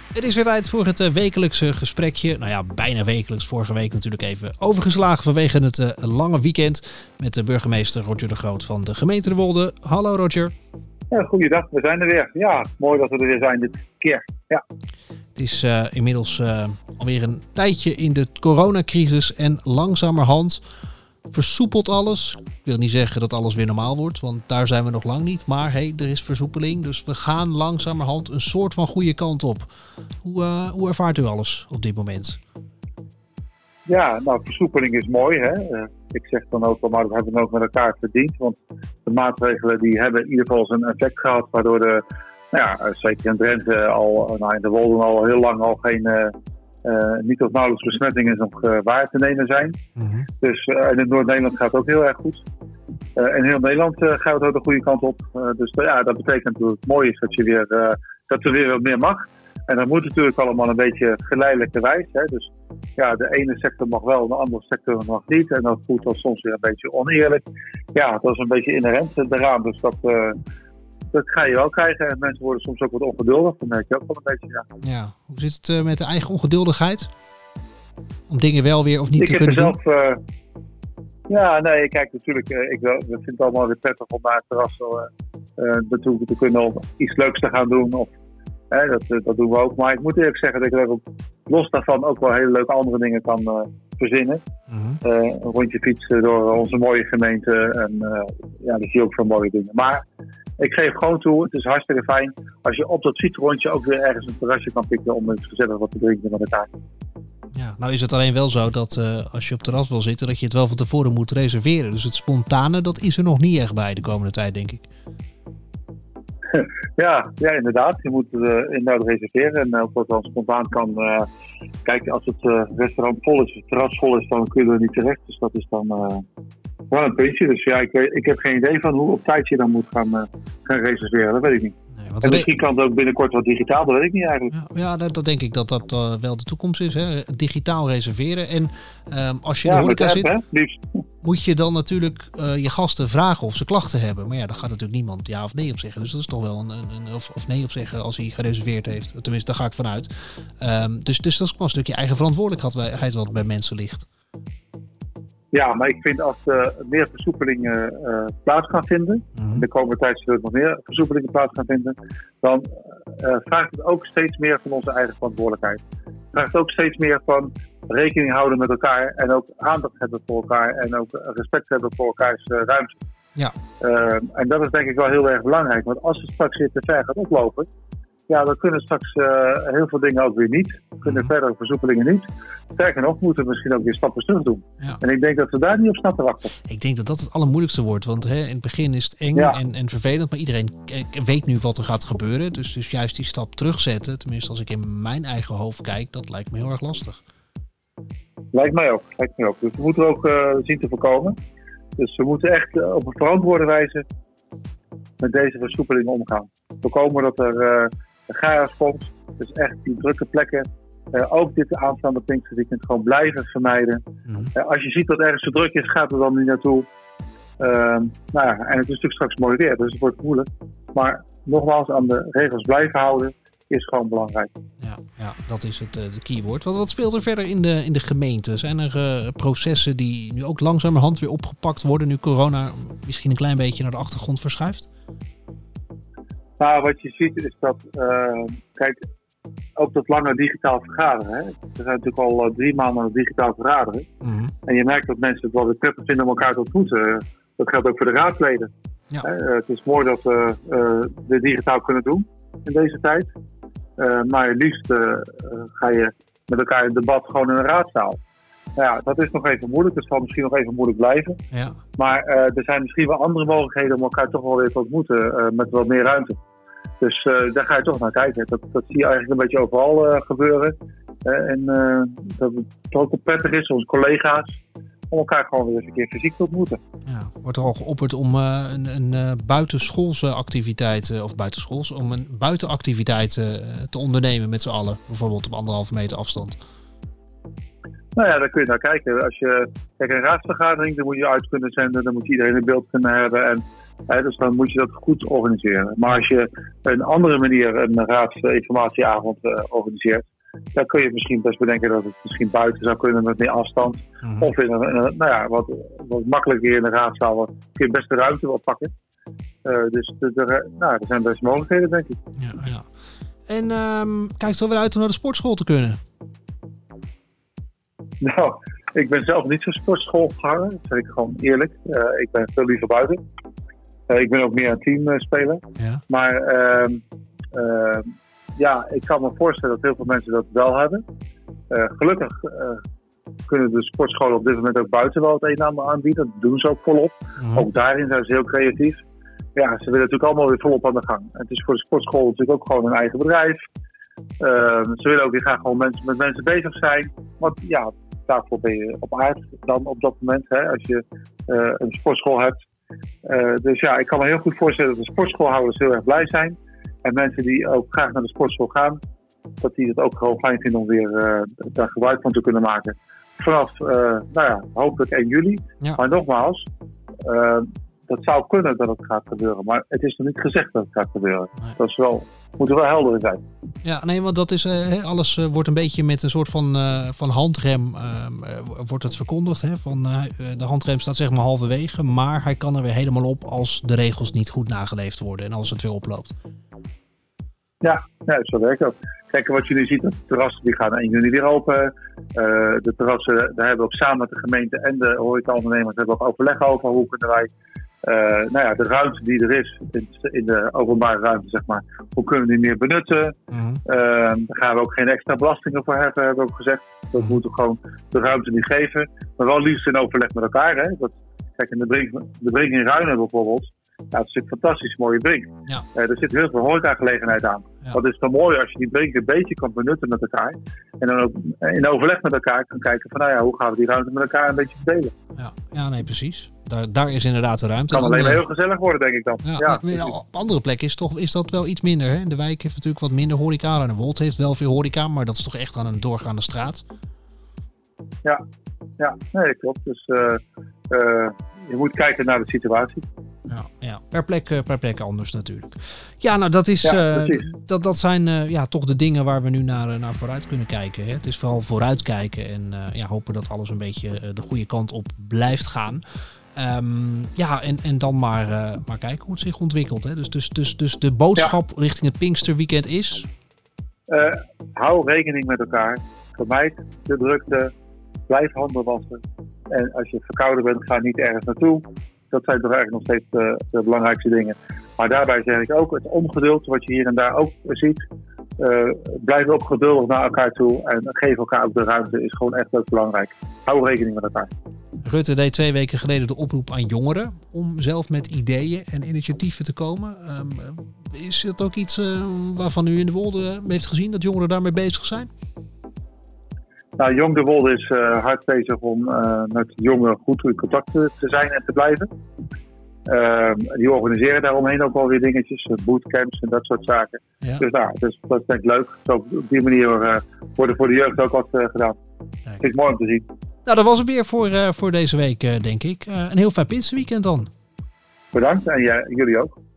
Het is weer tijd voor het wekelijkse gesprekje. Nou ja, bijna wekelijks. Vorige week natuurlijk even overgeslagen vanwege het lange weekend. Met de burgemeester Roger de Groot van de gemeente De Wolde. Hallo Roger. Ja, goeiedag, we zijn er weer. Ja, mooi dat we er weer zijn dit keer. Ja. Het is inmiddels alweer een tijdje in de coronacrisis en langzamerhand versoepelt alles. Ik wil niet zeggen dat alles weer normaal wordt, want daar zijn we nog lang niet. Maar hey, er is versoepeling, dus we gaan langzamerhand een soort van goede kant op. Hoe ervaart u alles op dit moment? Ja, nou, versoepeling is mooi, hè. Ik zeg dan ook wel, maar dat hebben we ook met elkaar verdiend. Want de maatregelen die hebben in ieder geval zijn effect gehad, waardoor zeker in Drenthe in de Wolde al heel lang al geen niet of nauwelijks besmettingen nog waar te nemen zijn. Mm-hmm. Dus en in Noord-Nederland gaat het ook heel erg goed. In heel Nederland gaat het ook de goede kant op. Dus dat betekent natuurlijk mooi is dat er weer wat meer mag. En dat moet natuurlijk allemaal een beetje geleidelijkerwijs. Hè. Dus ja, de ene sector mag wel, de andere sector mag niet. En dat voelt dan soms weer een beetje oneerlijk. Ja, dat is een beetje inherent eraan. Dus dat ga je wel krijgen. En mensen worden soms ook wat ongeduldig. Dat merk je ook wel een beetje, ja. Ja, hoe zit het met de eigen ongeduldigheid? Om dingen wel weer of niet te kunnen doen? Kijk, natuurlijk. We vinden het allemaal weer prettig om naar het terras naartoe te kunnen om iets leuks te gaan doen. Of, dat doen we ook. Maar ik moet eerlijk zeggen dat ik er los daarvan ook wel hele leuke andere dingen kan verzinnen. Mm-hmm. Een rondje fietsen door onze mooie gemeente. En dan zie je ook veel mooie dingen. Maar ik geef gewoon toe, het is hartstikke fijn als je op dat fietsrondje ook weer ergens een terrasje kan pikken om eens gezellig wat te drinken met elkaar. Ja, nou is het alleen wel zo dat als je op het terras wil zitten, dat je het wel van tevoren moet reserveren. Dus het spontane, dat is er nog niet echt bij de komende tijd, denk ik. Ja, inderdaad. Je moet inderdaad reserveren. En of dat dan spontaan kan. Kijk, als het restaurant vol is, het terras vol is, dan kun je er niet terecht. Dus dat is dan wel een puntje. Dus ja, ik heb geen idee van hoe op tijd je dan moet gaan reserveren. Dat weet ik niet. Nee, en misschien kan het ook binnenkort wat digitaal, dat weet ik niet eigenlijk. Ja, dat denk ik dat wel de toekomst is. Hè? Digitaal reserveren. En als je in de horeca zit, moet je dan natuurlijk je gasten vragen of ze klachten hebben. Maar ja, daar gaat natuurlijk niemand ja of nee op zeggen. Dus dat is toch wel een of nee op zeggen als hij gereserveerd heeft. Tenminste, daar ga ik vanuit. Dus dat is wel een stukje eigen verantwoordelijkheid wat bij mensen ligt. Ja, maar ik vind als er meer versoepelingen plaats gaan vinden, in de komende tijd zullen er nog meer versoepelingen plaats gaan vinden, dan vraagt het ook steeds meer van onze eigen verantwoordelijkheid. Het vraagt ook steeds meer van rekening houden met elkaar en ook aandacht hebben voor elkaar en ook respect hebben voor elkaars ruimte. Ja. En dat is denk ik wel heel erg belangrijk, want als het straks weer te ver gaat oplopen, ja, dan kunnen straks heel veel dingen ook weer niet. Kunnen verdere versoepelingen niet. Sterker nog, moeten we misschien ook weer stappen terug doen. Ja. En ik denk dat we daar niet op staan te wachten. Ik denk dat dat het allermoeilijkste wordt. Want in het begin is het eng en vervelend. Maar iedereen weet nu wat er gaat gebeuren. Dus juist die stap terugzetten, tenminste als ik in mijn eigen hoofd kijk, dat lijkt me heel erg lastig. Lijkt mij ook. Dus we moeten ook zien te voorkomen. Dus we moeten echt op een verantwoorde wijze met deze versoepelingen omgaan. Voorkomen dat er chaos komt. Dus echt die drukke plekken. Ook dit aanstaande Pinksterweekend gewoon blijven vermijden. Als je ziet dat ergens zo druk is, gaat er dan niet naartoe. En het is natuurlijk straks mooi weer, dus het wordt moeilijk. Maar nogmaals, aan de regels blijven houden is gewoon belangrijk. Ja, dat is het de keyword. Wat speelt er verder in de gemeente? Zijn er processen die nu ook langzamerhand weer opgepakt worden, nu corona misschien een klein beetje naar de achtergrond verschuift? Nou, wat je ziet is dat, ook dat lange digitaal vergaderen. Hè? We zijn natuurlijk al 3 maanden aan het digitaal vergaderen. Mm-hmm. En je merkt dat mensen het wel weer prettig vinden om elkaar te ontmoeten. Dat geldt ook voor de raadsleden. Ja. Het is mooi dat we dit digitaal kunnen doen in deze tijd. Maar het liefst ga je met elkaar in debat gewoon in een raadzaal. Nou ja, dat is nog even moeilijk. Dat zal misschien nog even moeilijk blijven. Ja. Maar er zijn misschien wel andere mogelijkheden om elkaar toch wel weer te ontmoeten met wat meer ruimte. Dus daar ga je toch naar kijken. Dat zie je eigenlijk een beetje overal gebeuren. En dat het toch ook prettig is, onze collega's, om elkaar gewoon weer eens een keer fysiek te ontmoeten. Ja, wordt er al geopperd om een buitenschoolse activiteit, om een buitenactiviteit te ondernemen met z'n allen. Bijvoorbeeld op 1,5 meter afstand. Nou ja, daar kun je naar kijken. Als je een raadsvergadering, dan moet je uit kunnen zenden, dan moet iedereen een beeld kunnen hebben. En Dus dan moet je dat goed organiseren. Maar als je een andere manier een raadsinformatieavond organiseert, dan kun je misschien best bedenken dat het misschien buiten zou kunnen met meer afstand. Mm-hmm. Of in wat makkelijker in de raadzaal kun je best de ruimte wel pakken. Dus er zijn best mogelijkheden, denk ik. Ja. En kijk er wel uit om naar de sportschool te kunnen? Nou, ik ben zelf niet zo'n sportschoolganger. Dat zeg ik gewoon eerlijk. Ik ben veel liever buiten. Ik ben ook meer een teamspeler. Ja. Maar ik kan me voorstellen dat heel veel mensen dat wel hebben. Gelukkig kunnen de sportscholen op dit moment ook buiten wel het een en ander aanbieden. Dat doen ze ook volop. Mm-hmm. Ook daarin zijn ze heel creatief. Ja, ze willen natuurlijk allemaal weer volop aan de gang. En het is voor de sportschool natuurlijk ook gewoon een eigen bedrijf. Ze willen ook weer graag gewoon met mensen bezig zijn. Want ja, daarvoor ben je op aard dan op dat moment, hè, als je een sportschool hebt. Dus ja, ik kan me heel goed voorstellen dat de sportschoolhouders heel erg blij zijn. En mensen die ook graag naar de sportschool gaan, dat die het ook gewoon fijn vinden om weer daar gebruik van te kunnen maken. Vanaf, hopelijk 1 juli. Ja. Maar nogmaals, dat zou kunnen dat het gaat gebeuren. Maar het is nog niet gezegd dat het gaat gebeuren. Nee. Dat is moet er wel helder in zijn. Ja, nee, want dat is alles wordt een beetje met een soort van handrem wordt het verkondigd. Hè? De handrem staat zeg maar halverwege, maar hij kan er weer helemaal op als de regels niet goed nageleefd worden en als het weer oploopt. Ja, zo werkt dat. Kijk, wat je nu ziet, de terrassen die gaan 1 juni weer open. De terrassen, daar hebben we ook samen met de gemeente en de horecaondernemers hebben we ook overleg over. Hoe kunnen wij de ruimte die er is in de openbare ruimte, zeg maar, hoe kunnen we die meer benutten? Mm-hmm. Daar gaan we ook geen extra belastingen voor hebben we ook gezegd. Dat moeten we gewoon de ruimte niet geven. Maar wel liefst in overleg met elkaar. Hè? Kijk, in de Brink in Ruinen bijvoorbeeld. Ja, het is een fantastisch mooie brink. Ja. Er zit heel veel horecagelegenheid aan. Ja. Wat is dan mooi als je die brink een beetje kan benutten met elkaar. En dan ook in overleg met elkaar kan kijken van hoe gaan we die ruimte met elkaar een beetje verdelen. Ja, nee, precies. Daar is inderdaad de ruimte. Het kan alleen maar heel gezellig worden, denk ik dan. Op andere plekken is dat wel iets minder. Hè? De wijk heeft natuurlijk wat minder horeca. En de Wold heeft wel veel horeca, maar dat is toch echt aan een doorgaande straat. Ja, nee, klopt. Dus je moet kijken naar de situatie. Ja. Per plek anders natuurlijk. Ja, nou dat is dat zijn toch de dingen waar we nu naar vooruit kunnen kijken. Hè. Het is vooral vooruitkijken en hopen dat alles een beetje de goede kant op blijft gaan. En dan maar kijken hoe het zich ontwikkelt. Hè. Dus de boodschap richting het Pinksterweekend is? Hou rekening met elkaar. Vermijd de drukte. Blijf handen wassen. En als je verkouden bent, ga niet ergens naartoe. Dat zijn toch eigenlijk nog steeds de belangrijkste dingen. Maar daarbij zeg ik ook, het ongeduld wat je hier en daar ook ziet. Blijf ook geduldig naar elkaar toe. En geef elkaar ook de ruimte, is gewoon echt ook belangrijk. Hou rekening met elkaar. Rutte deed 2 weken geleden de oproep aan jongeren om zelf met ideeën en initiatieven te komen. Is dat ook iets waarvan u in de Wolde heeft gezien, dat jongeren daarmee bezig zijn? Nou, Jong de Wolde is hard bezig om met jongeren goed in contact te zijn en te blijven. Die organiseren daaromheen ook wel weer dingetjes, bootcamps en dat soort zaken. Ja. Dus dat is denk ik leuk. Zo op die manier wordt er voor de jeugd ook wat gedaan. Dat vind ik mooi om te zien. Nou, dat was het weer voor deze week, denk ik. Een heel fijn Pinksterweekend dan. Bedankt en jullie ook.